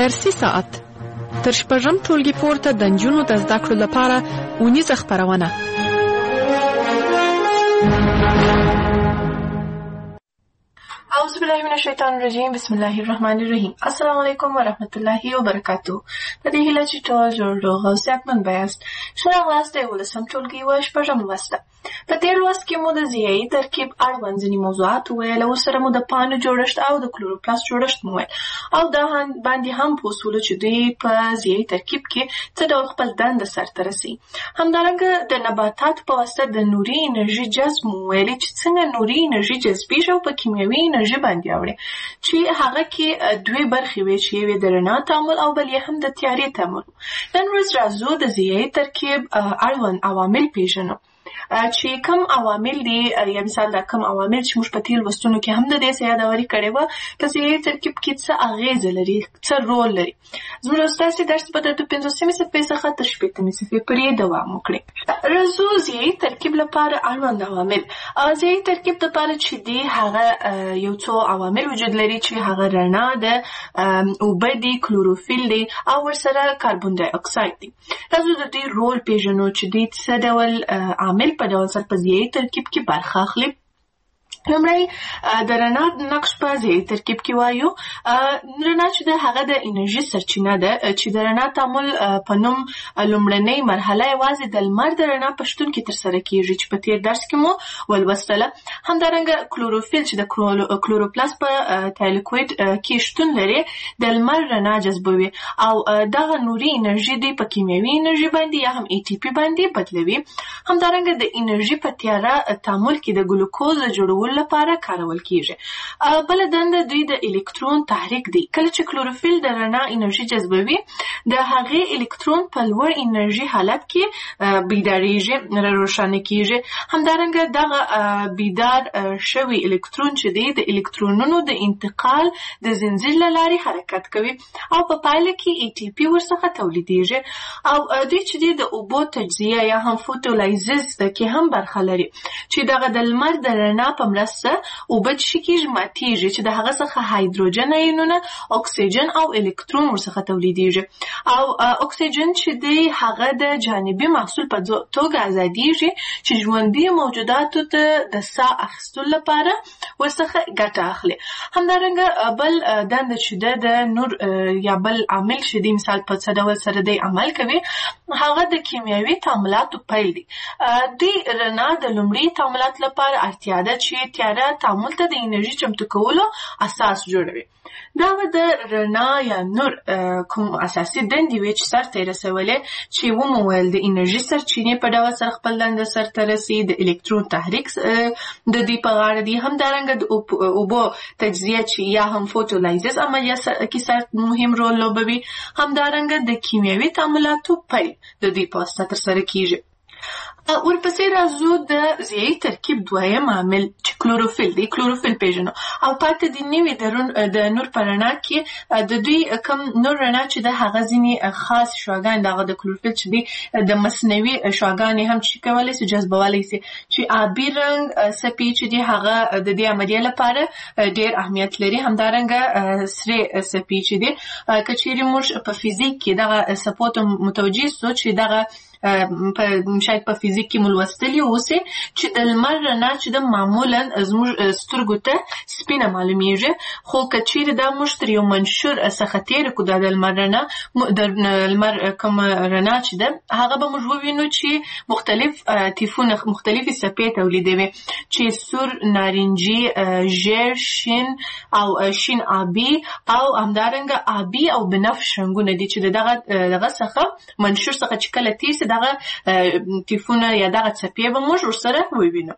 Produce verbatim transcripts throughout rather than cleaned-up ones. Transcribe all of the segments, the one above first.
درسي ساعت تر شپږم ټولګي پورته د نجونو د زده کړو لپاره اونیزه خپرونه. اعوذ بالله من الشیطان الرجیم. بسم الله الرحمن الرحیم. السلام علیکم و رحمت الله و برکاته. په دې هیله چې ټول جوړ روغ او صحتمند یاست. ښه راغلاست د ولسم ټولګي و شپږم لوست. په دې لوست کې مو د ضیایي ترکیب اړوند ځینې موضوعات وویل، ورسره مو د پاڼو جوړښت او د کلوروپلاست جوړښت مو وویل او دا باندې هم پوسولو چې دوی په ضیایي ترکیب کې څه ډول خپل دنده سرته رسوي. همدارنګه د نباتاتو په واسطه د نوري انرژي جذب مو ویلې چې څنګه نوري انرژي جذبیږي او په کیمیاوي انرژي باندې اوړي، چې هغه کې دوی برخې وي چې یوې د رڼا تعامل او بل یې هم د تیارې تعامل. نن ورځ راځو د ضیایي ترکیب اړوند عوامل پیژنو چې کوم عوامل دي، یا مثال دا کوم عوامل چې موږ په تیر لوستونو کې هم د دې څه یادوري کړې وه، په ضیایي ترکیب کې څه اغیزه لري، څه رول لري. زموږ ستاسې درس به د پنځوسمې صفحې څخه تر شپېتمې صفحې پورې دوام وکړي. راځو ضیایي ترکیب لپاره اړوند عوامل. ضیایي ترکیب لپاره چې دی هغه یو څو عوامل وجود لري چې هغه رڼا ده، اوبه دي، کلوروفیل دی او ورسره کاربن ډای اکساید دی. راځو د دې رول پیژنو چې دی څه ډول عامل په ډول سره په ضیایي ترکیب کې برخه اخلي. لومړی د رڼا نقش په ضیایي ترکیب کې وایو. رڼا چې ده هغه د انرژي سرچینه ده چې د رڼا تعامل په نوم لومړنۍ مرحله یوازې د لمر د رڼا په شتون کې ترسره کیږي چې په تیر درس کې مو ولوستله. همدارنګه کلوروفیل چې د کلوروپلاست په تایلوکویډ کې شتون لري د لمر رڼا جذبوي او دغه نوري انرژي دی په کیمیاوي انرژي باندې یا هم ای ټي پی باندې بدلوي. همدارنګه د انرژي په تیاره تعامل کې د ګلوکوز جوړولو لپاره کارول کیږي. بل دنده دوی د الکترون تحریک دی. کله چې کلوروفیل د رڼا انرژي جذبوي د هغې الکترون په لوړ انرژي حالت کې بیداریږي، روښانه کیږي. همدارنګه دغه بیدار شوی الکترون چې دی د الکترونونو د انتقال د زنجیر له لارې حرکت کوي او په پایله کې ای ټي پی ورڅخه تولیدیږي. او دوی چې دی د اوبو تجزیه یا هم فوتولایزز کې هم برخه لري چې دغه د لمر د رڼا په مرسته اوبه چې کېږي ماتیږي چې د هغه څخه هایدروجن ایونونه، اکسیجن او الکترون ورڅخه تولیدیږي. او اکسیجن چې دی هغه د جانبي محصول په توګه ازادیږي چې ژوندي موجوداتو ته د ساه اخیستلو لپاره ورڅخه ګټه اخلي. همدارنګه بل دنده چې ده د نور یا بل عامل چې دی مثال په څه ډول سره دی عمل کوي، هغه د کیمیاوي تعاملاتو پیل دی. دوی رڼا د لومړي تعاملاتو لپاره اړتیا ده چې تیاره تعامل ته د انرژي چمتو کولو اساس جوړوي. دا به د رڼا یا نور کوم اساسي دندې وي چې سرته یې رسولې چې ومو ویل د انرژي سرچینې په ډول سره خپل دنده سرته رسي، د الکترون تحریک د دې په غاړه دي. همدارنګه د اوبو تجزیه چې یا هم فوتولایزز عملیه کې سر مهم رول لوبوي. همدارنګه د کیمیاوي تعاملاتو پیل د دې په واسطه ترسره کیږي. ورپسې راځو د ضیایي ترکیب دویم عامل چې کلوروفیل دی. کلوروفیل پیژنو او پاتې د نوي د نور په رڼا کې د دوی کم نور رڼا چې د هغه ځینې خاص شعاګان دغه د کلوروفیل چې دی د مصنوعي شعاګانې هم چې کولی سي جذبولی سي چې آبي رنګ څپې چې دی هغه د دې عملیې لپاره ډېر اهمیت لري. همدارنګه سرې څپې چې دی که چیرې موږ په فزیک کې دغه څپو ته متوجه سو چې دغه په شاید په فزیک کې مو لوستلي اوسئ چې د لمر رڼا چې د معمولا زموږ سترګو ته سپینه معلومیږي، خو که چیرې دا موږ تر یو منشور څخه تېره کړو دا د لمر رڼا د لمر کومه رڼا چې ده هغه به موږ ووینو چې مختلف تیفونه مختلفې څپې تولیدوي چې سور، نارنجي، ژیړ، شین او شین آبي او همدارنګه آبي او بنفش رنګونه دي چې دغه دغه څخه منشور څخه چې کله تېر سي دغه تیفونه یا دغه څپې به موږ ورسره ووینو.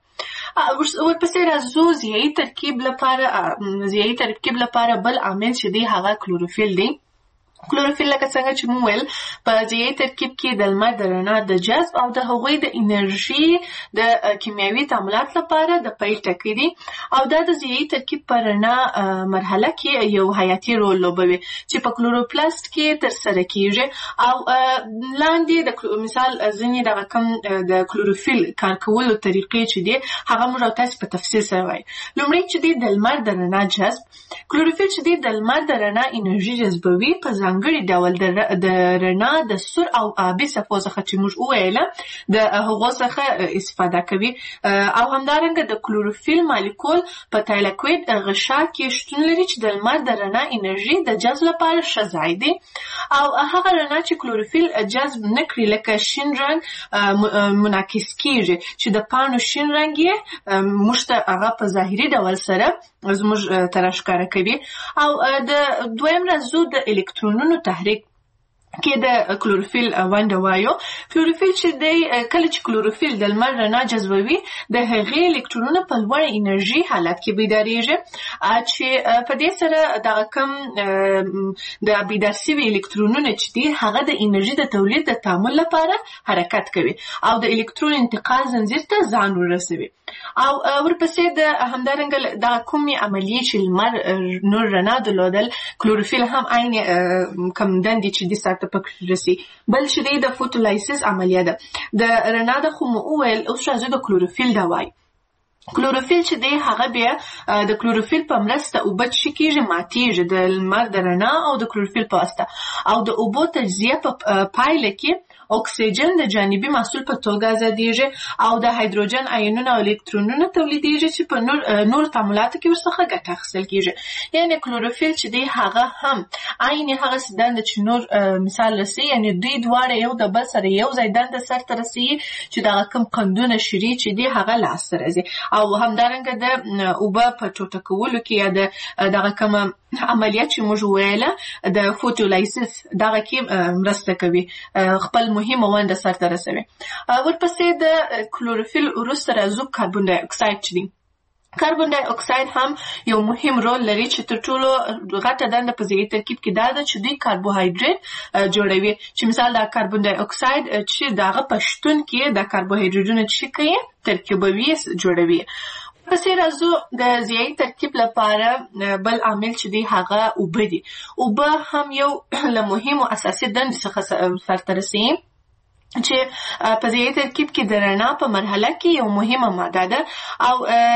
ورپسې راځو ضیایي ترکیب لپاره ضیایي ترکیب لپاره بل عامل چې دی هغه کلوروفیل دی. کلوروفیل لکه څنګه چې مو ویل په ضیایي ترکیب کې د لمر د رڼا د جذب او د هغوی د انرژي د کیمیاوي تعاملات لپاره د پیل ټکی دی او دا د ضیایي ترکیب په رڼا مرحله کې یو حیاتي رول لوبوي چې په کلوروپلاست کې ترسره کیږي. او لاندې د مثال ځینې دغه کم د کلوروفیل کار کولو طریقې چې دی هغه موږ تاسو په تفصیل سره وایو. لومړی چې دی د لمر د رڼا جذب. کلوروفیل چې دی د لمر د رڼا انرژي جذبوي په ځانګړي ډول د رڼا د سور او آبي څپو څخه چې موږ وویله د هغو څخه استفاده کوي. او همدارنګه د کلوروفیل مالیکول په تایلاکوید غشا کې شتون لري چې د لمر د رڼا انرژي د جذب لپاره ښه ځای دی. او هغه رڼا چې کلوروفیل جذب نه کړي لکه شین رنګ منعکس کیږي چې د پاڼو شین رنګ یې موږ ته هغه په ظاهري ډول سره زموږ ته راښکاره کوي. او د دویم راځو د الکترونونو تحریک کې د کلوروفیل ونډه وایو. کلوروفیل چې دی کله چې کلوروفیل د لمر رڼا جذبوي د هغې الکترونونه په لوړ انرژي حالت کې بیداریږي چې په دې سره دغه کم د بیدار شوي الکترونونه چې دي هغه د انرژي د تولید د تعامل لپاره حرکت کوي او د الکترون انتقال زنځیر ته ځان ورسوي. او ورپسې د همدارنګه دغه کومې عملیې چې لمر نور رڼا درلودل کلوروفیل هم عین کم دندې چې دي سرته پکې رسي بل چې دی د فوټولایسیس عملیه ده د رڼا د خو مو وویل. اوس راځو د کلوروفیل دا وایي. کلوروفیل چې دی هغه بیا د کلوروفیل په مرسته اوبه څه کیږي ماتیږي د لمر د رڼا او د کلوروفیل په واسطه او د اوبو تجزیه په پایله کې اکسیجن د جانبي محصول په توګه ازادیږي او د هایدروجن آیونونه او الکترونونه تولیدیږي چې په نور نور تعاملاتو کې ورڅخه ګټه اخیستل کیږي. یعنی کلوروفیل چې دی هغه هم عین هغه دنده چې نور مثال رسي یعنی دوی دواړه یو د بل سره یو ځای دنده سرته رسي چې دغه کوم قندونه شری چې دی هغه لاسته راځي او همدارنګه د اوبه په ټوټه کولو کې یا د دغه کوم عملیات چې موږ ویله د فوټولایسیس دغه کې مرسته کوي خپل مهمه ونډه سرته رسوي. ورپسې د کلوروفیل وروسته راځو کاربن ډای اکساید چې دی. کاربن ډای اکساید هم یو مهم رول لري چې تر ټولو غټه دنده په ضیاعي ترکیب کې دا ده چې دوی کاربوهایډریټ جوړوي چې مثال د کاربن ډای اکساید چې دغه په شتون کې د کاربوهایډریټونو چې کوي ترکیبوي جوړوي. پسې راځو د ضیاعي ترکیب لپاره بل عامل چې دی هغه اوبه دي. اوبه هم یو له مهمو اساسي دندې څخه سرته رسي چې په ضیاعي ترکیب کې د رڼا په مرحله کې یو مهمه ماده ده او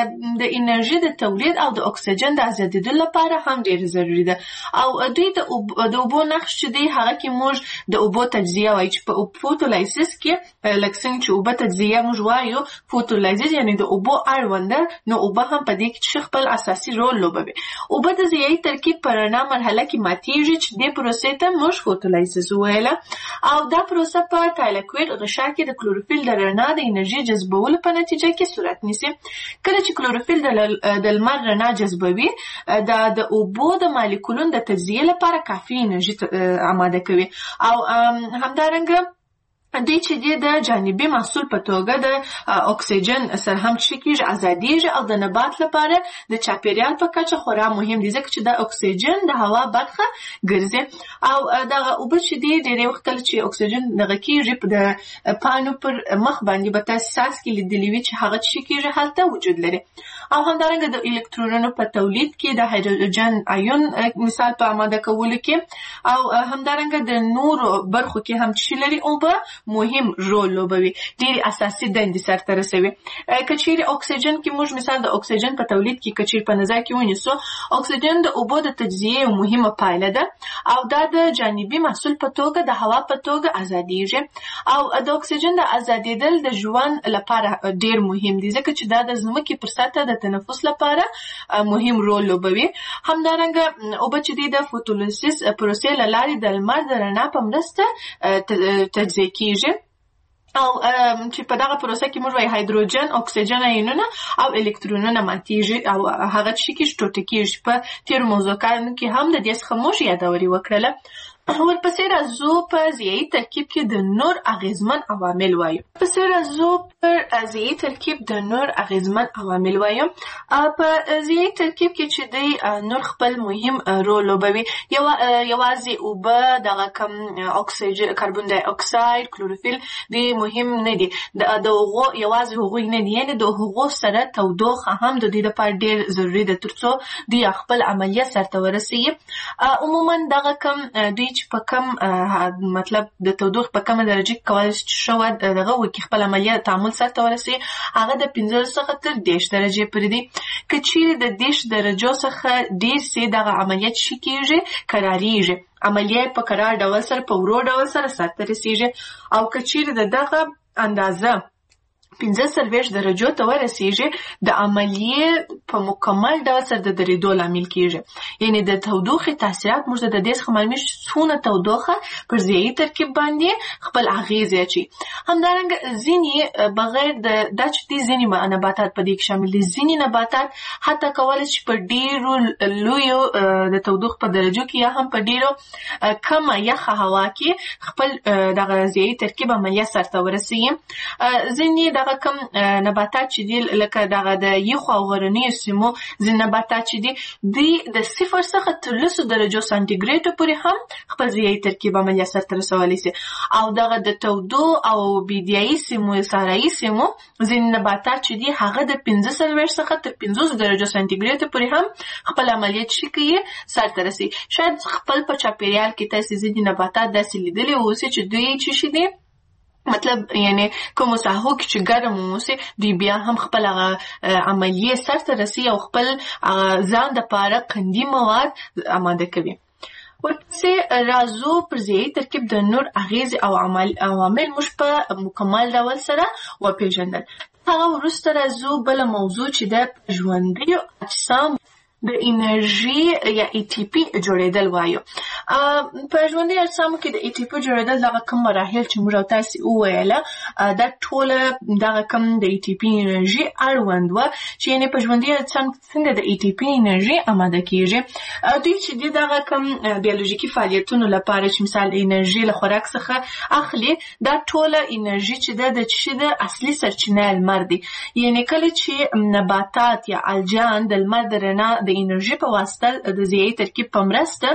د انرژي د تولید او د اکسیجن د ازادېدو لپاره هم ډېر ضروري ده. او دوی د اوبو نقش چې دی هغه کې موږ د اوبو تجزیه وایي چې په فوټولایسیس کې لکه څنګه چې اوبه تجزیه موږ وایو فوټولایسیس یعنی د اوبو اړونده نو اوبه هم په دې کې خپل اساسي رول لوبوي. اوبه د ضیاعي ترکیب په رڼا مرحله کې ماتیږي چې دې پروسې ته موږ فوټولایسیس ویله او دا پروسه په تایلاکوید غشا کې د کلوروفیل د رڼا د انرژي جذبولو په نتیجه کې صورت نیسي. کله چې کلوروفیل د لمر رڼا جذبوي دا د اوبو د مالیکولونو د تجزیه لپاره کافي انرژي آماده کوي او همدارنګه دوی چې دی د جانبي محصول په توګه د اکسیجن سره هم چې کېږي ازادیږي او د نبات لپاره د چاپیریال په کچه خورا مهم دي ځکه چې د اکسیجن د هوا برخه ګرځي او دغه اوبه چې دی ډېری وخت کله چې اکسیجن دغه کېږي د پاڼو پر مخ باندې به تاسو ساس کې لیدلی وي چې هغه چې کېږي هلته وجود لري او همدارنګه د الکترونونو په تولید کې د هایدروجن آیون مثال په آماده کولو کې او همدارنګه د نورو برخو کې هم چې لري اوبه مهم رول لوبوي ډېری اساسي دندې سرته رسوي. که چیرې اکسیجن کې موږ مثال د اکسیجن په تولید کې که چیرې په نظر کې ونیسو اکسیجن د اوبو د تجزیې یو مهمه پایله ده او دا د جانبي محصول په توګه د هوا په توګه ازادیږي او د اکسیجن د ازادېدل د ژوند لپاره ډېر مهم دي ځکه چې دا د ځمکې پر سطحه د تنفس لپاره مهم رول لوبوي. همدارنګه اوبه چې دي د فوټولایسیس پروسې له لارې د لمر د رڼا په مرسته تجزیه کیږي او چې په دغه پروسه کې موږ وایي هایدروجن اکسیجن آیونونه او الکترونونه ماتیږي او هغه چې کې ټوټه کیږي. په تیرو موضوعاتو کې هم د دې څخه موږ یادوري وکړله. ورپسې راځو په ضیاعي ترکیب کې د نور اغیزمن عوامل وایو. ورپسې راځو پر ضیاعي ترکیب د نور اغیزمن عوامل وایو. په ضیاعي ترکیب کې چې دی نور خپل مهم رول لوبوي یوازې اوبه دغه کم اکسیجن کاربن ډای اکساید کلوروفیل دی مهم نه دي د هغو یوازې هغوی نه دي یعنې د هغو سره تودوخه هم د دې لپاره ډېر ضروري ده تر څو دوی خپل عملیه سرته ورسوي. عموما دغه کم دوی چې په کم مطلب د تودوخې په کومه درجه کې کولی شي چې ښه دغه وکړي خپل عملیه تعامل سرته ورسوي هغه د پنځلس څخه تر دېرش درجې پورې دي. که چیرې د دېرش درجو څخه ډېر سي دغه عملیات څه کېږي کرارېږي عملیه په کرار ډول سره په ورو ډول سره سرته رسېږي او که چیرې د دغه اندازه پنځه څلوېښت درجو ته ورسېږي د عملیې په مکمل ډول سره د درېدو لامل کېږي. یعنې د تودوخې تاثیرات موږ د دې څخه معلومېږي چې څونه تودوخه پر ضیایي ترکیب باندې خپل اغېزې اچوي. همدارنګه ځینې بغیر د دا چې دي ځینې نباتات په دې کې شامل دي. ځینې نباتات حتی کولی شي په ډېرو لویو د تودوخې په درجو کې یا هم په ډېرو کمه یخه هوا کې خپل دغه ضیایي ترکیب عملیه سرته ورسوي. ځینې دغه کم نباتات چې دي لکه دغه د یخو او غرنیو سیمو ځینې نباتات چې دي دوی د صفر څخه تر لسو درجو سانتیګریډو پورې هم خپل ضیایي ترکیب عملیه سرته رسولی سي او دغه د تودو او بیدیایي سیمو صحرایي سیمو ځینې نباتات چې دي هغه د پنځه څلوېښت څخه تر پنځوس درجو سانتیګریډو پورې هم خپل عملیات چې کوي سرته رسي. شاید خپل په چاپیریال کې تاسې ځینې نباتات داسې لیدلي اوسي چې دوی چې شي دي مطلب یعنی کومو ساحو کې چې ګرم اوسي دوی بیا هم خپل هغه عملیې سرته رسي او خپل ځان دپاره قندي مواد اماده کوي. ورپسې راځو پر ضیایي ترکیب د نور اغېزې او عوامل موږ په مکمل ډول سره وپېژندل. هغه وروسته راځو بله موضوع چې ده په ژوندیو اجسام د انرژي یا ای ټي پي جوړېدل وایو. په ژوندي اجسامو کې د ای ټي پي جوړېدل دغه کم مراحل چې موږ او تاسې وویله دا ټوله دغه کم د ای ټي پي انرژي اړوند وه چې یعنې په ژوندي اجسام څنګه د ای ټي پي انرژي اماده کېږي. دوی چې دي دغه کم بیولوژیکي فعالیتونو لپاره چې مثال انرژي له خوراک څخه اخلي دا ټوله انرژي چې ده د چې ده اصلي سرچینه لمر دی. یعنې کله چې نباتات یا الجان د لمر د رڼا د انرژي په واسطه د ضیایي ترکیب په مرسته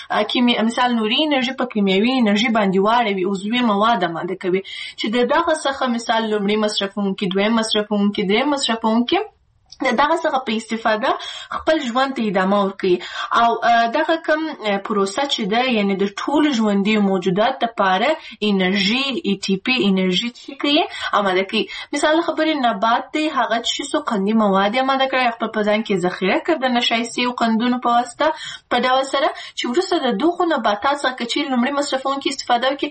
مثال نوري انرژي په کیمیاوي انرژي باندې واړوي عضوي مواد اماده کوي چې د دغه څخه مثال لومړی مصرفونکي دویم مصرفونکي دریم مصرفونکي د دغه څخه په استفاده خپل ژوند ته ادامه ورکوي او دغه کم پروسه چې ده یعنې د ټولو ژوندیو موجودات دپاره انرژي ای ټي پي انرژي چې کوي اماده کوي. مثال خبرې نبات دی هغه چې څو قندي مواد اماده کړی خپل په ځان کې ذخیره کړ د نشایستې او قندونو په واسطه په ډول سره چې وروسته د دغو نباتات څخه که چیرې لومړي مصرفونکي استفاده وکړي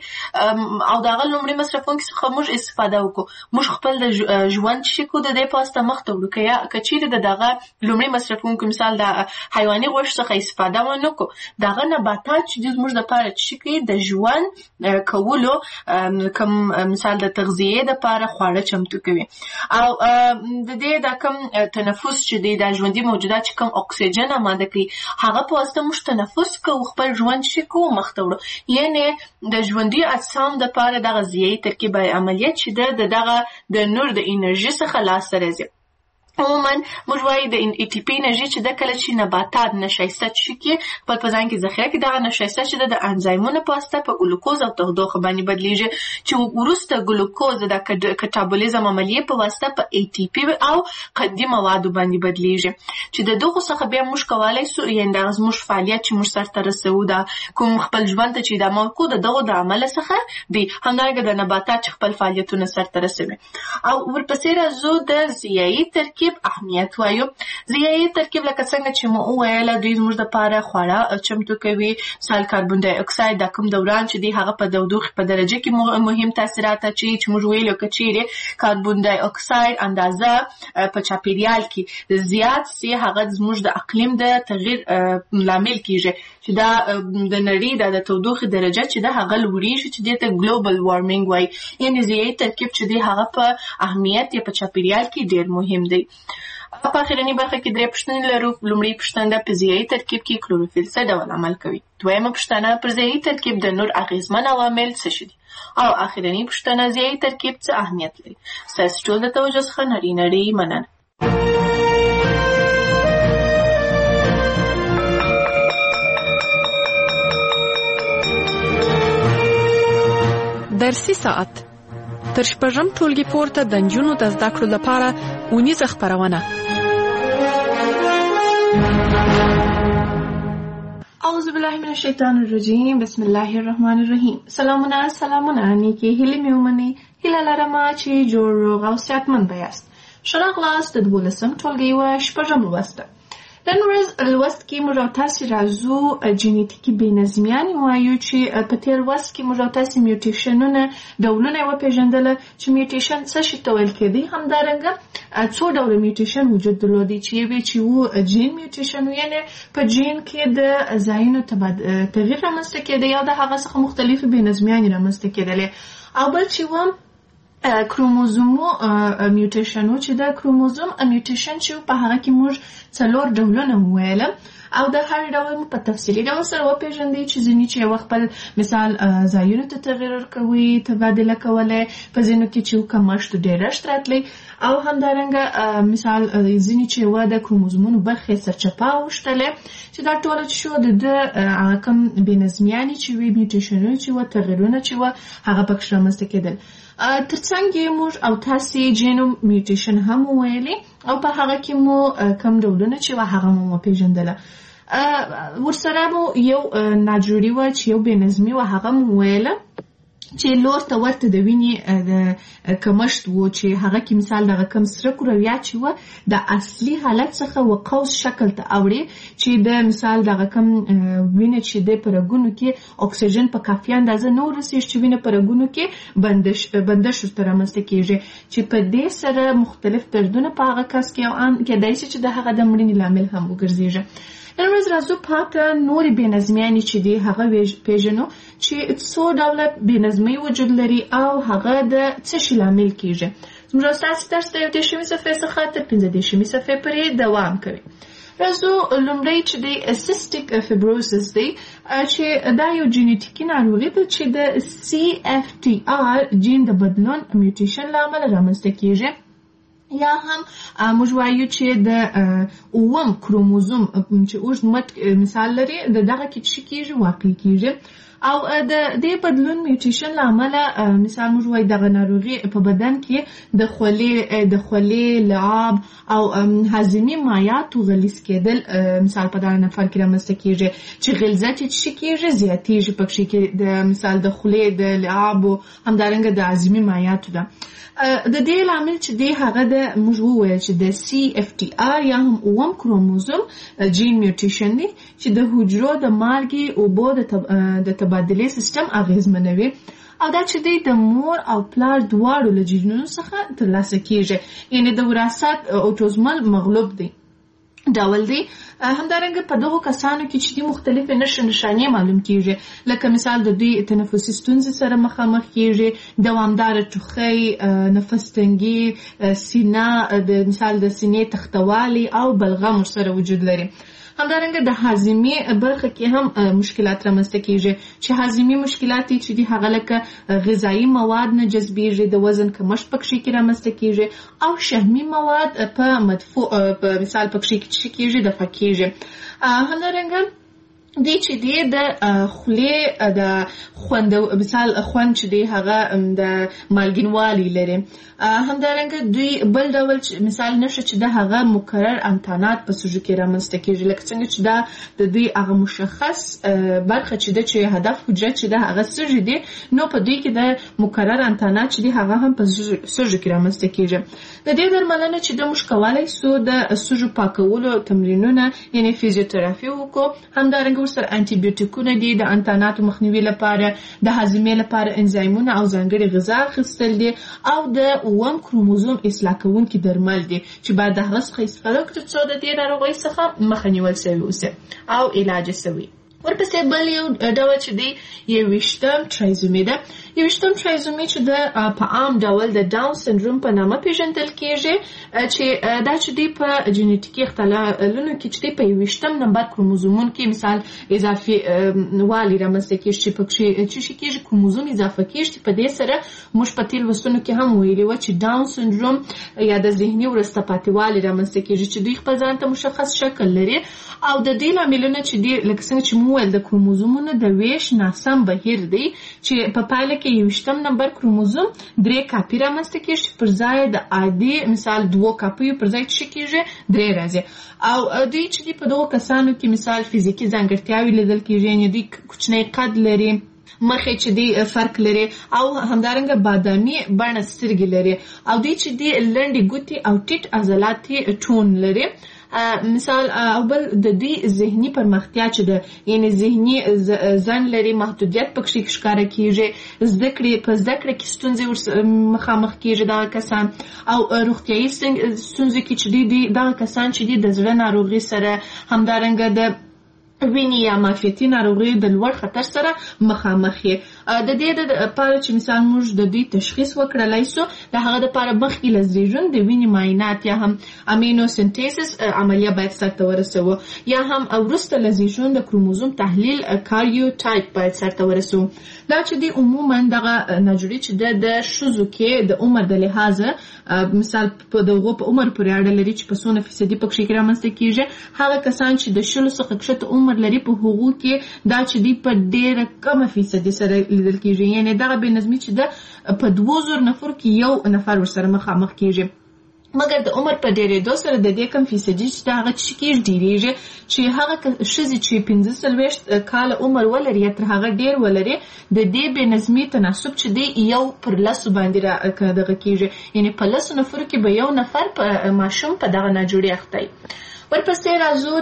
او د هغه لومړي مصرفونکي څخه موږ استفاده وکړو موږ خپل د ژوند چې کوو د دې په واسطه مخته وړو که یا که چیرې د دغه لومړي مصرفونکو مثال د حیواني غوښې څخه استفاده ونه کړو دغه نباتات چې زموږ دپاره چې کوي د ژوند کولو کوم مثال د تغذیې دپاره خواړه چمتو کوي او د دې دا کوم تنفس چې دی د ژوندي موجودات چې کوم اکسیجن اماده کوي هغه په واسطه موږ تنفس کوو خپل ژوند چې کوو مخته وړو. یعنې د ژوندي اجسام دپاره دغه ضیایي ترکیب عملیات چې ده د دغه د نور د انرژي څخه لاسته راځي. عموما موږ وایو د ای ټي پي انرژي چې ده کله چې نباتات نشایسته چې کړي خپل په ځان کې ذخیره کړي دغه نشایسته چې ده د انزایمونو په واسطه په ګلوکوز او تودوخه باندې بدلیږي چې وروسته ګلوکوز د کټابولیزم عملیې په واسطه په ای ټي پي او قندي موادو باندې بدلیږي چې د دغو څخه بیا موږ کولی سو یعنې دغه زموږ فعالیت چې موږ سرته رسوو دا کوم خپل ژوند ته چې ادامه ورکوو د دغو د عمله څخه دی. همدارنګه د نباتات چې خپل فعالیتونه سرته رسوي او ورپسې راځو د ضیایي ترکیب اهمیت وایو. ضیایي ترکیب لکه څنګه چې مو وویله دوی زموږ دپاره خواړه چمتو کوي. مثال کاربن ډای اکساید دا کوم دوران چې دی هغه په تودوخې په درجه کې مهم تاثیرات اچوي چې موږ ویلو که چیرې کاربن ډای اکساید اندازه په چاپیریال کې زیات سي هغه زموږ د اقلیم د تغییر لامل کیږي چې دا د نړۍ د تودوخې درجه چې ده هغه لوړېږي چې دې ته ګلوبل وارمینګ وایي. یعنې ضیایي ترکیب چې دی هغه په اهمیت یا په چاپیریال کې ډېر مهم دی. په اخرنۍ برخه کې درې پوښتنې لرو. لومړۍ پوښتنه په ضیایي ترکیب کې کلوروفیل څه ډول عمل کوي. دویمه پوښتنه پر ضیایي ترکیب د نور اغېزمن عوامل څه شي دي او اخرنۍ پوښتنه ضیایي ترکیب څه اهمیت لري. ستاسو ټول د توجه څخه نړۍ نړۍ مننه. درسي ساعت تر شپږم ټولګي پورته د نجونو د زده کړو لپاره اونیزه خپرونه. او اعوذ بالله من الشیطان الرجیم بسم الله الرحمن الرحیم. سلامونه سلامونه نیکی هیلې مې ومنئ. هیله لرمه چې جوړ روغ او صحتمند به یاست. ښه راغلاست د دولسم ټولګي یوه شپږم لوست ده. نن ورځ لوست کې موږ او تاسې راځو جینیتیکي بېنظمیانې وایو چې په تېر لوست کې موږ او تاسې میوټیشنونه ډولونه یې وپېژندله چې میوټیشن څه شي ته ویل کېدی. همدارنګه څو ډوله میوټیشن وجود درلودی چې یو چې و جین میوټیشن و یعنې په جین کې د ځایونو تغییر رامنځته کېده یا د هغه څخه مختلفې بېنظمیانې رامنځته کېدلې. او بل چې و کروموزومو میوټیشن و چې د کروموزوم میوټیشن چې په هغه کې موږ څلور ډولونه وویله او د هر ډول په تفصیلي ډول سره وپېژندئ چې ځینې چې یو خپل مثال ځایونو ته تغییر ورکوي تبادله کولی، په ځینو کې چې کمښت ډېرښت راتلی، او همدارنګه مثال ځینې چې یوه د کروموزومونو برخې سرچپه اوښتلی چې دا ټوله چې شو د ده هغه کوم بېنظمیانې چې وي میوټیشنونه چې وه تغییرونه چې وه هغه پکښې رامنځته کېدل. تر څنګ یې موږ او تاسې جینوم میوټیشن هم وویلې او په هغه کې مو کم ډولونه چې وه هغه مو وپېژندله. ورسره مو یو ناجوړي وه چې یو بېنظمي وه هغه مو وویله چې لور ته ورته د وینې د کمښت و چې هغه کې مثال دغه کم سره کرویات چې وه د اصلي حالت څخه و قوس شکل ته اوړي چې د مثال دغه کم وینه چې د په رګونو کې اکسیجن په کافي اندازه نه ورسېږي چې وینه په رګونو کې بندش بندش ورته رامنځته کېږي چې په دې سره مختلف دردونه په هغه کس کې او ان کېدای شي چې د هغه د مړینې لامل هم وګرځېږي. نن ورځ راځو پاته نورې بېنظمیانې چې دي هغه پېژنو چې څو ډوله بېنظمۍ وجود لري او هغه د څه شي لامل کېږي. زموږ ستاسې درس د یو دېرشمې صفحې څخه تر پنځه دېرشمې صفحې پورې دوام کوي. راځو لومړی چې دی سیسټیک فیبروسس دی چې دا یو جینیټیکي ناروغي ده چې د سی اف ټي آر جین د بدلون میوټیشن له امله رامنځته کېږي یا هم موږ وایو چې د اووم کروموزوم چې اوږد مټ مثال لري د دغه کې چې کېږي واقع کېږي او د دې بدلون میوټیشن له امله مثال موږ وایو دغه ناروغي په بدن کې د خولې د خولې لعاب او هاضمي مایعاتو غلیظ کېدل مثال په دغه نفر کې رامنځته کېږي چې غلظت یې چې کېږي زیاتېږي پکښې کې د مثال د خولې د لعابو همدارنګه د هاضمي مایعاتو ده. د دې لامل چې دی هغه د موږ وویل چې د سی اف ټي آر یا هم اووم کروموزوم جین میوټیشن دی چې د حجرو د مالګې اوبو د تبادلې سیستم اغېزمنوي او دا چې دی د مور او پلار دواړو له جینونو څخه ترلاسه کېږي یعنې د وراثت اوټوزمل مغلوب دی ډول دی. همدارنګه په دغو کسانو کې چې دي مختلفې نښې نښانې معلوم کېږي لکه مثال د دوی تنفسي ستونزې سره مخامخ کېږي، دوامداره ټوخی، نفس تنګي، سینه د مثال د سینې تختوالی او بلغم ورسره وجود لري. همدارنګه د هاضمې برخه کې هم مشکلات رامنځته کېږي چې هاضمي مشکلات چې دي هغه لکه غذایي مواد نه جذبېږي، د وزن کمښت پکښې کې رامنځته کېږي او شحمي مواد په مدفوع په مثال پکښې کې چې کېږي دفع کېږي. همدارنګه دی چې دی د خولې د خوند مثال خوند چې دی هغه د مالګینوالي لري. همدارنګه دوی بل ډول مثال نښه چې د هغه مکرر انتانات په سږو کې رامنځته کېږي لکه څنګه چې دا د دوی هغه مشخص برخه چې ده چې هدف حجره چې ده هغه سږي دي نو په دوی کې د مکرر انتانات چې دی هغه هم په سږو کې رامنځته کېږي. د دې درملنه چې ده موږ کولی سو د سږو پاکولو تمرینونه یعنې فیزیوتراپي وکړو. همدارنګه ورسره انټي بیوټیکونه دي د انتاناتو مخنیوي لپاره، د هاضمې لپاره انزایمونه او ځانګړې غذا اخیستل دي او د اووم کروموزوم اصلاح کوونکي درمل دي چې باید د هغه څخه استفاده وکړو تر څو د دې ناروغۍ څخه مخه نیول سوی اوسي او علاج یې سوی. ورپسې بل یو ډول چې دی یوویشتم ټرایزومي ده. یوویشتم ټرایزومي چې د په عام ډول د ډاون سنډروم په نامه پیژندل کېږي چې دا چې دی په جینیټیکي اختلالونو کې چې دی په یوویشتم نمبر کروموزومونو کې مثال اضافي والی رامنځته کېږي چې پکښې چې شي کېږي کروموزوم اضافه کېږي. په دې سره موږ په تېر لوستونو کې هم ویلي وه چې ډاون سنډروم یا د ذهني وروسته پاتې والي رامنځته کېږي چې دوی خپل ځان ته مشخص شکل لري او د دې لاملونه چې دی لکه څنګه چې مو ویل د کروموزومونو د ویش ناسم بهیر دی چې په پایله کې یویشتم نمبر کروموزوم درې کاپي رامنځته کېږي چې پر ځای د عادي مثال دوو کاپیو پر ځای څه کېږي درې راځي. او دوی چې دي په دغو کسانو کې مثال فزیکي ځانګړتیاوې لیدل کېږي، یعنې دوی کوچنی قد لري، مخې چې دی فرق لري، او همدارنګه بادامي بڼه سترګې لري، او دوی چې دی لنډې ګوتې او ټیټ عضلات ټون لري. مثال او بل د دې ذهني پرمختیا چې ده، یعنی ذهني ځنډ لري، محدودیت پکې ښکاره کېږي، زده کړې په زده کړه کې ستونزې مخامخ کېږي دغه کسان، او روغتیایي ستونزې کې چې دي دغه کسان چې دي د زړه ناروغي سره، همدارنګه د وینې یا معافیتي ناروغیو د لوړ خطر سره مخامخ یې. د دې لپاره چې مثال موږ د دوی تشخیص وکړلی سو، د هغه دپاره مخکې له زیږون د وینې معاینات یا هم امینو سنتیسس عملیه باید سرته ورسوو، یا هم وروسته له زیږون د کروموزوم تحلیل کاریو ټایپ باید سرته ورسوو. دا چې دی عموما دغه ناجوړي چې ده د ښځو کې د عمر د لحاظه مثال په دغو په عمر پورې اړه لري چې په څونه فیصدي پکې کې رامنځته کېږي. هغه کسان چې د شلو څخه کښته عمر لري په هغو کې دا چې دی په ډېره کمه فیصدي سره لیدل کېږي، یعنې دغه بې نظمي چې ده په دوه زره نفرو کې یو نفر ورسره مخامخ کېږي. مګر د عمر په ډېرېدو سره د دې کم فیصدي چې د هغه څه کېږي ډېرېږي، چې هغه ښځې چې پنځه څلوېښت کاله عمر ولري یا تر هغه ډېر ولري، د دې بې نظمي تناسب چې دی یو پر لسو باندې دغه کېږي، یعنې په لسو نفرو کې به یو نفر په ماشوم په دغه ناجوړي اخته وي. ورپسې راځو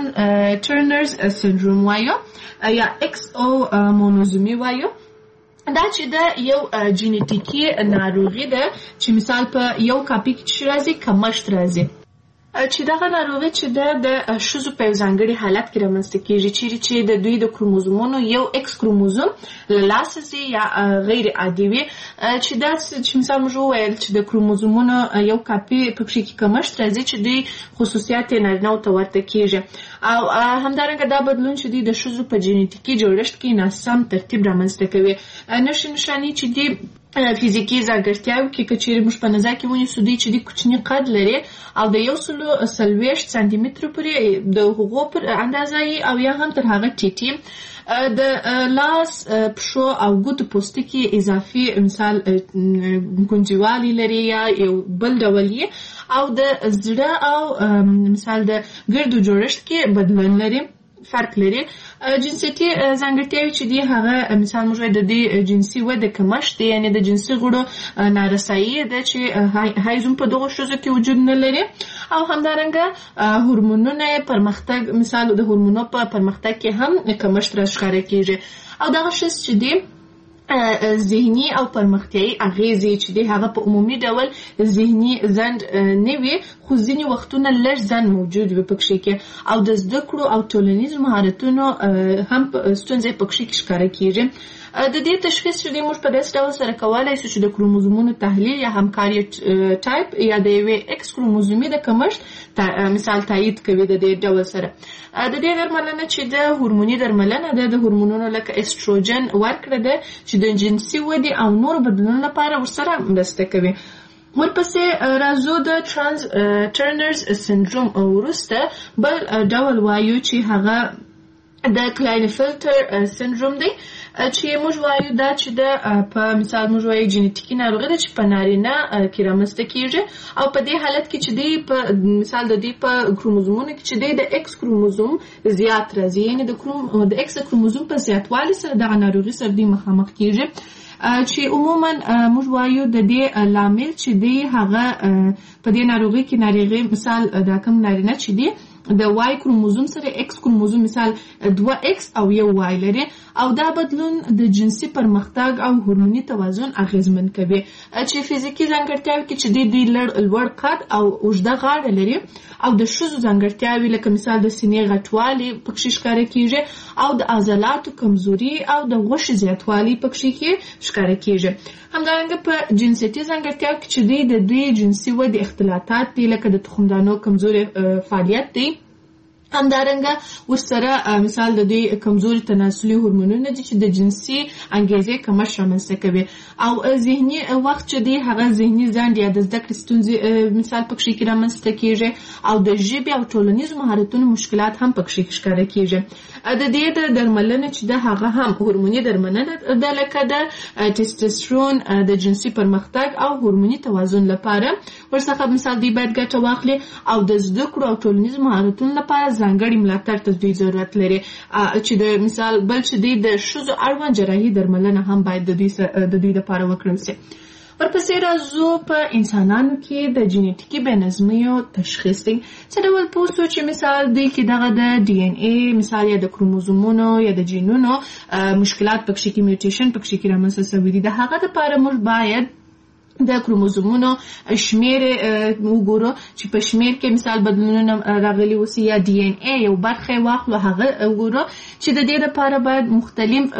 ټرنرز سنډروم وایو یا ایکس او مونوزومي وایو. دا چې دا یو جینیټیکي ناروغي ده چې مثال په یو کاپي کې چې راځي کمښت راځي، چې دغه ناروغي چې ده د ښځو په یو ځانګړي حالت کې رامنځته کېږي، چیرې چې د دوی د کروموزومونو یو ایکس کروموزوم له لاسه ځي یا غیر عادي وي، چې دا چې مثال موږ وویل چې د کروموزومونو یو کاپي پکې کې کمښت راځي چې دوی خصوصیات یې نارینه‌و ته ورته کېږي. او همدارنګه دا بدلون چې دوی د ښځو په جینیټیکي جوړښت کې ناسم ترتیب رامنځته کوي. نښې نښانې چې دي فزیکي ځانګړتیاوې کې که چیرې موږ په نظر کې ونیسو، دوی چې دوی کوچني قد لري او د یو سلو څلوېښت سانتي مترو پورې د هغو پر اندازه یي، او یا هم تر هغه ټیټي. د لاس، پښو او ګوتو پوستکي اضافي مثال ګونجوالی لري یا یو بل ډول یي، او د زړه او مثال د ګردو جوړښت کې بدلون لري، فرق لري. جنسیتي ځانګړتیاوې چې دي هغه مثال موږ د دې جنسي وده کمښت دی، یعنې د جنسي غړو نارسایي ده چې هایزم په دغو ښځو کې وجود نه لري، او همدارنګه هورمونونه پرمختګ مثال د هورمونو په پرمختګ کې هم کمښت راښکاره کېږي. او دغه ښځې چې دي ذهني او پرمختیایي اغیزې چې دی هغه په عمومي ډول ذهني ځنډ نه وي، خو ځینې وختونه لږ ځنډ موجود وي پکښې کې، او د زده کړو او ټولنیزو مهارتونو هم ستونزې پکښې کې ښکاره کېږي. د دې تشخیص چې دی موږ په داسې ډول سره کولی شو چې د کروموزومونو تحلیل یا همکاري ټایپ یا د یوې ایکس کروموزومي د کمښت مثال تایید کوي د دې ډول سره. د دې درملنه چې د هورموني درملنه ده، د هورمونونو لکه استروجن ورکړه ده چې د جنسي ودې او نورو بدلونونو لپاره ورسره مرسته کوي. ورپسې راځو د ټرانس ټرنرز سنډروم وروسته بل ډول وایو چې هغه د کلاینفلټر سنډروم دی، چې موږ وایو دا چې د په مثال موږ وایو جینیټیکي ناروغي ده چې په نارینه کې رامنځته کېږي، او په دې حالت کې چې دی په مثال د دې په کروموزومونو کې چې دی د ایکس کروموزوم زیات راځي، یعنې د کروم د ایکس کروموزوم په زیاتوالي سره دغه ناروغي سره دی مخامخ کېږي، چې عموما موږ وایو د دې لامل چې دی هغه په دې ناروغي کې ناروغي مثال دا کوم نارینه چې دی د وای کروموزوم سره ایکس کروموزوم مثال دوه ایکس او یو وای لري، او دا بدلون د جنسي پرمختګ او هورموني توازن اغیزمن کوي، چې فزیکي ځانګړتیاوې کې چې دوی دوی لوړ قد او اوږده غاړه لري، او د ښځو ځانګړتیاوې لکه مثال د سینې غټوالی پکښې ښکاره کېږي، او د عضلاتو کمزوري او د غوښې زیاتوالی پکښې کې ښکاره کېږي. همدارنګه په جنسیتي ځانګړتیاوو کې چې دوی د دوی جنسي ودې اختلاطات دي، لکه د تخمدانو کمزوري فعالیت دی، همدارنګه ورسره مثال د دې کمزوري تناسلي هورمونونه دي چې د جنسي انګیزې کمښت رامنځته کوي او ذهني وخت چې دی هغه ذهني ځنډ یا د زده کړې ستونزې مثال پکې کې رامنځته کیږي او د ژبې او ټولنیزو مهارتونو مشکلات هم پکې ښکاره کیږي. د دې د درملنه چې د هغه هم هورموني درملنه ده لکه د ټیسټوسترون د جنسي پرمختګ او هورموني توازن لپاره ورڅخه مثال دی باید ګټه واخلي او د زده کړو او ټولنیزو مهارتونو لپاره ځانګړي ملاتړ ته دوی ضرورت لري چې د مثال بل چې دی د ښځو اړوند جراحي درملنه هم باید د دوی د دوی لپاره وکړل شي. ورپسې راځو په انسانانو کې د جینیټیکي بېنظمیو تشخیص دی. څه ډول پوه سو چې مثال دی کې دغه د ډي ان اے مثال یا د کروموزومونو یا د جینونو مشکلات پکې کې میوټیشن پکې کې رامنځته شوي دي. د هغه لپاره موږ باید د کروموزومونو شمیر وګورو چې په شمیر کې مثال بدلونونه راغلي اوسي یا ډي ان اے یو برخه واخلو هغه وګورو چې د دې لپاره باید مختلف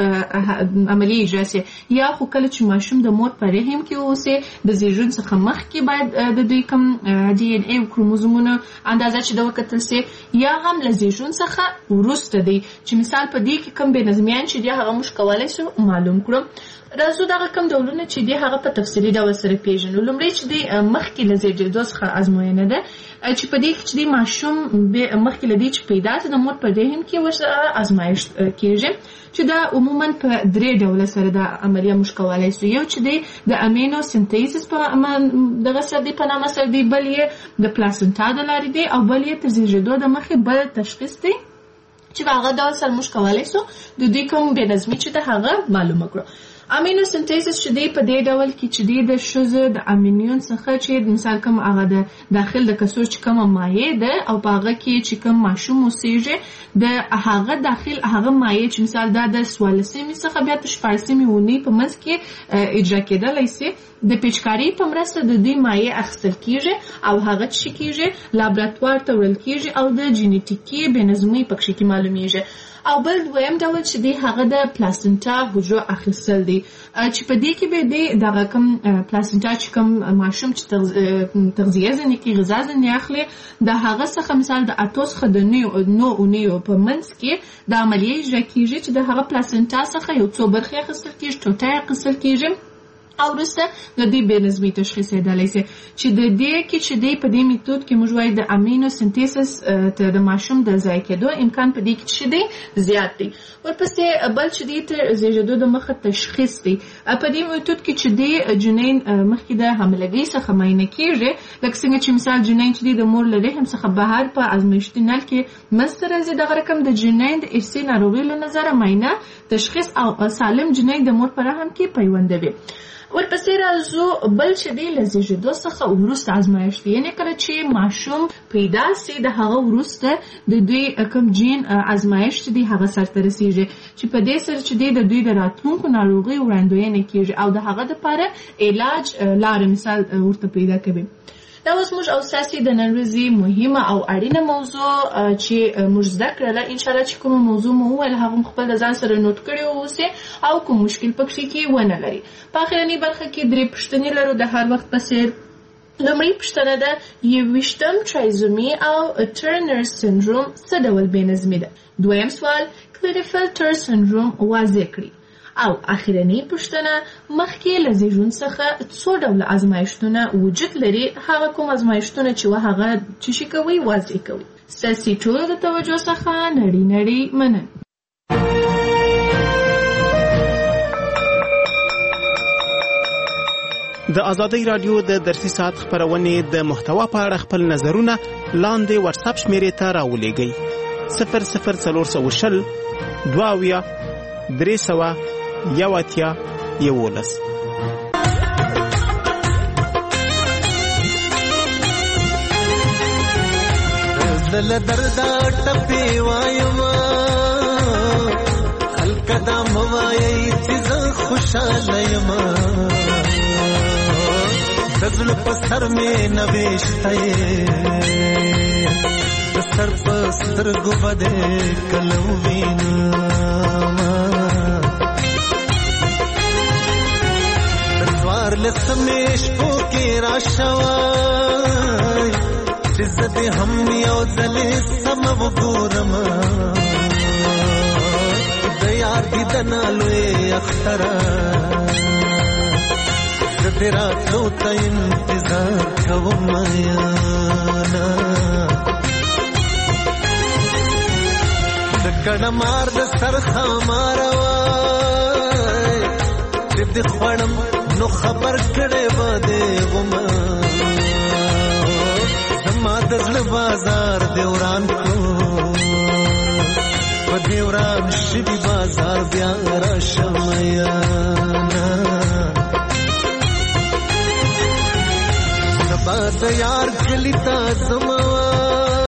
عملی اجرا شي یا خو کله چې ماشوم د مور په رحم کې اوسي د زیږون څخه مخکې باید د دوی کوم ډي ان اے کروموزومونو اندازه چې د وکتل شي یا هم له زیږون څخه وروسته دی چې مثال په دې کې کوم بېنظمیان چې دی هغه موږ کولی شو معلوم کړو. راځو دغه کوم ډولونه چې دی هغه په تفصیلي ډول سره پیژنو. لومړی چې دی مخکې له زیږېدو څخه ازموینه ده چې په دې کې چې دی ماشوم مخکې له دې چې پیدا شي د مور په رحم کې ورسره ازمایښت کیږي چې دا عموما په درې ډوله سره دا عملیه موږ کولی شو. یو چې دی د امینو سنتیسس په دغه سره دی په نامه سره دی، بل یې د پلاسنټا د لارې دی او بل یې تر زیږېدو د مخکې بل تشخیص دی چې په هغه ډول سره موږ کولی شو د دوی کوم بېنظمي چې ده هغه معلومه کړو. امینو سنتیسس چې دی په دې ډول کې چې دی د ښځو د امینیون څخه چې مثال کوم هغه د داخل د کڅوړ چې کومه مایع ده او په هغه کې چې کوم ماشوم اوسېږي د هغه داخل هغه مایع چې مثال دا د څوارلسمې څخه بیا تر شپاړسمې اونۍ په منځ کې اجرا کېدلی شي. د پیچکارۍ په مرسته د دې مایع اخیستل کیږي او هغه څه کیږي لابراتوار ته وړل کیږي او د جینیټیکي بېنظمۍ پکې کې معلومیږي. او بل دویم ډول چې دی هغه د پلاسنټا حجرو اخیستل دی چې په دې کې به دی دغه کوم پلاسنټا چې کوم ماشوم چې تغذیه ځینې کې غذا ځینې اخلي د هغه څخه مثال د اتو څخه د نو اونیو په منځ کې د عملیې اجرا کیږي چې د هغه پلاسنټا څخه یو څو برخې اخیستل کیږي، ټوټه اخیستل کیږي او وروسته د دې بېنظمۍ تشخیصېدلی شي چې د دې کې چې دی په دې میتود کې موږ وایو د امینو سنتیسس ته د ماشوم د ضایع کېدو امکان په دې کې چې دی زیات دی. ورپسې بل چې دی تر زیږېدو د مخه تشخیص دی. په دې میتود کې چې دی جنین مخکې د حاملګۍ څخه معاینه کېږي لکه څنګه چې مثال جنین چې دی د مور له رحم څخه بهر په ازمایښتي نل کې منځته راځي دغه رقم د جنین د ارثي ناروغۍ له نظره معاینه تشخیص او سالم جنین د مور په رحم کې پیوندوي. ورپسې راځو بل چې دی له زیږېدو څخه وروسته ازمایښت یعنې کله چې ماشوم پیدا سي د هغه وروسته د دوی کوم جین ازمایښت دی هغه سرته رسیږي چې په دې سره چې دی د دوی د راتلونکو ناروغیو وړاندوینه کیږي او د هغه دپاره علاج لاره مثال ورته پیدا کوي. دا اوس موږ او ستاسې د نن ورځې مهمه او اړینه موضوع چې موږ زده کړله انشاءالله چې کومه موضوع مو وویل هغه مو خپل د ځان سره نوټ کړي واوسئ او کوم مشکل پکې کې ونه لري. په اخرنۍ برخه کې درې پوښتنې لرو د هر وخت په څېر. لومړۍ پوښتنه ده یوویشتم ټرایزومي او ټرنر سنډروم څه ډول بېنظمي ده؟ دویم سوال کلیرفیلټر سنډروم واضح کړي. او اخرنۍ پوښتنه مخکې له زیږون څخه څو ډوله ازمایښتونه وجود لري، هغه کوم ازمایښتونه چې وه هغه چې شي کوئ واضح کوئ. ستاسې ټولو د توجه څخه نړۍ نړۍ مننه. د ازادۍ راډیو د درسي ساعت خپرونې د محتوا په اړه خپل نظرونه لاندې واتساپ شمیرې ته راولېږئ. صفر صفر څلور سوه شل دوه اویا درې سوه یو اتیا یولس. دل دردا ټپي وایما خلک دا موایي چې زه خوشاله یم دزل په سر مې نوښته د سر په سترګو باندې کلو وینم د څوار لسمې شپو کې راشوای چې زه دې هم یو ځلې سم وګورم د یار دیدنه لوی اختره زه دې راتلو ته انتظار کوم یانا د کڼه مار د سرخه ماره وای چې دې خوړم نو خبر کړې به دې غومه زما د زړه بازار دې وران کړو په دې وران شوي بازار بیا راشم یانا سبا د یار کلی ته زما